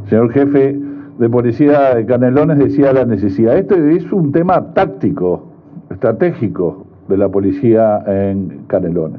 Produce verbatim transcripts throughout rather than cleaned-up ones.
El señor jefe de policía de Canelones decía la necesidad. Esto es un tema táctico, estratégico de la policía en Canelones.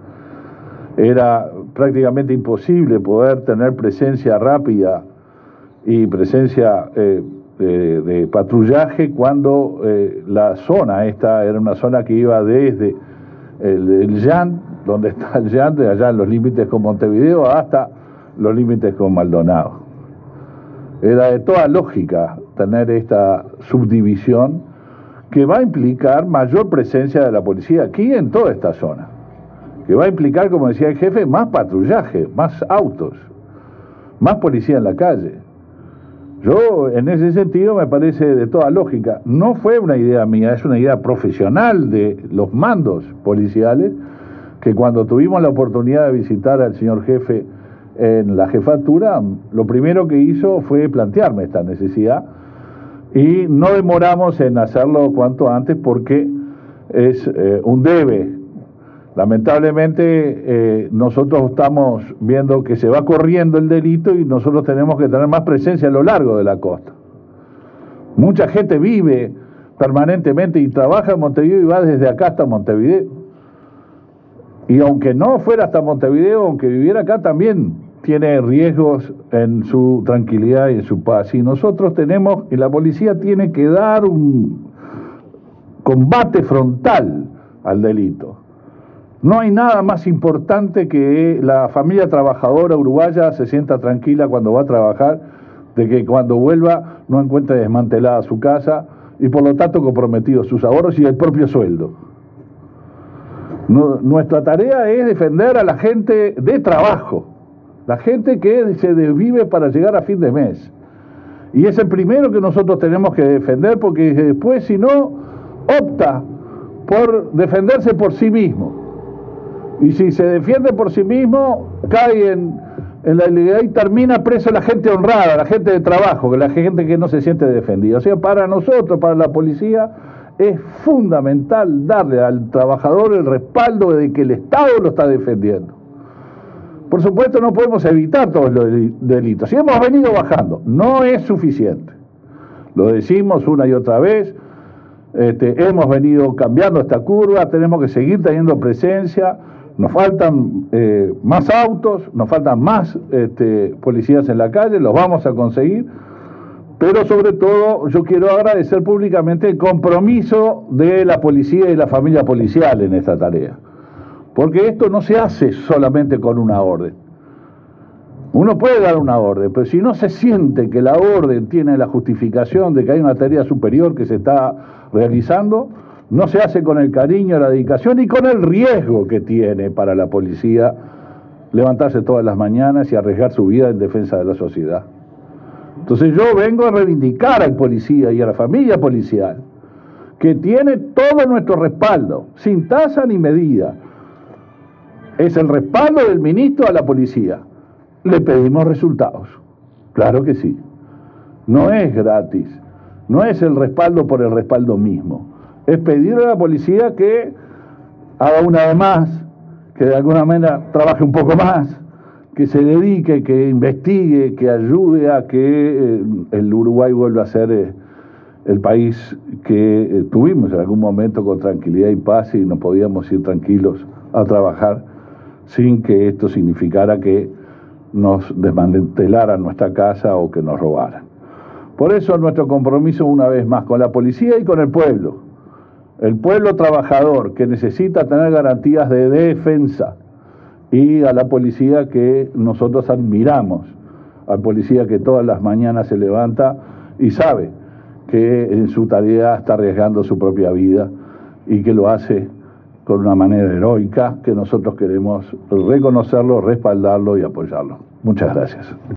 Era prácticamente imposible poder tener presencia rápida y presencia eh, de, de patrullaje cuando eh, la zona esta era una zona que iba desde el, el Llan, donde está el Llan, de allá en los límites con Montevideo, hasta los límites con Maldonado. Era de toda lógica tener esta subdivisión que va a implicar mayor presencia de la policía aquí en toda esta zona, que va a implicar, como decía el jefe, más patrullaje, más autos, más policía en la calle. Yo, en ese sentido, me parece de toda lógica. No fue una idea mía, es una idea profesional de los mandos policiales, que cuando tuvimos la oportunidad de visitar al señor jefe en la jefatura, lo primero que hizo fue plantearme esta necesidad, y no demoramos en hacerlo cuanto antes porque es eh, un debe. Lamentablemente eh, nosotros estamos viendo que se va corriendo el delito y nosotros tenemos que tener más presencia a lo largo de la costa. Mucha gente vive permanentemente y trabaja en Montevideo y va desde acá hasta Montevideo. Y aunque no fuera hasta Montevideo, aunque viviera acá, también tiene riesgos en su tranquilidad y en su paz. Y nosotros tenemos, y la policía tiene que dar un combate frontal al delito. No hay nada más importante que la familia trabajadora uruguaya se sienta tranquila cuando va a trabajar, de que cuando vuelva no encuentre desmantelada su casa y por lo tanto comprometidos sus ahorros y el propio sueldo. No, nuestra tarea es defender a la gente de trabajo, la gente que se desvive para llegar a fin de mes. Y es el primero que nosotros tenemos que defender, porque después, si no, opta por defenderse por sí mismo. Y si se defiende por sí mismo, cae en, en la ilegalidad y termina preso la gente honrada, la gente de trabajo, la gente que no se siente defendida. O sea, para nosotros, para la policía, es fundamental darle al trabajador el respaldo de que el Estado lo está defendiendo. Por supuesto, no podemos evitar todos los delitos. Si hemos venido bajando, no es suficiente. Lo decimos una y otra vez. Este, hemos venido cambiando esta curva, tenemos que seguir teniendo presencia. Nos faltan eh, más autos, nos faltan más este, policías en la calle, los vamos a conseguir, pero sobre todo yo quiero agradecer públicamente el compromiso de la policía y la familia policial en esta tarea, porque esto no se hace solamente con una orden. Uno puede dar una orden, pero si no se siente que la orden tiene la justificación de que hay una tarea superior que se está realizando, no se hace con el cariño, la dedicación y con el riesgo que tiene para la policía levantarse todas las mañanas y arriesgar su vida en defensa de la sociedad. Entonces yo vengo a reivindicar al policía y a la familia policial, que tiene todo nuestro respaldo, sin tasa ni medida. Es el respaldo del ministro a la policía. Le pedimos resultados, claro que sí. No es gratis, no es el respaldo por el respaldo mismo. Es pedirle a la policía que haga una vez más, que de alguna manera trabaje un poco más, que se dedique, que investigue, que ayude a que eh, el Uruguay vuelva a ser eh, el país que eh, tuvimos en algún momento con tranquilidad y paz, y nos podíamos ir tranquilos a trabajar sin que esto significara que nos desmantelaran nuestra casa o que nos robaran. Por eso nuestro compromiso una vez más con la policía y con el pueblo. El pueblo trabajador que necesita tener garantías de defensa, y a la policía que nosotros admiramos, al policía que todas las mañanas se levanta y sabe que en su tarea está arriesgando su propia vida y que lo hace con una manera heroica, que nosotros queremos reconocerlo, respaldarlo y apoyarlo. Muchas gracias.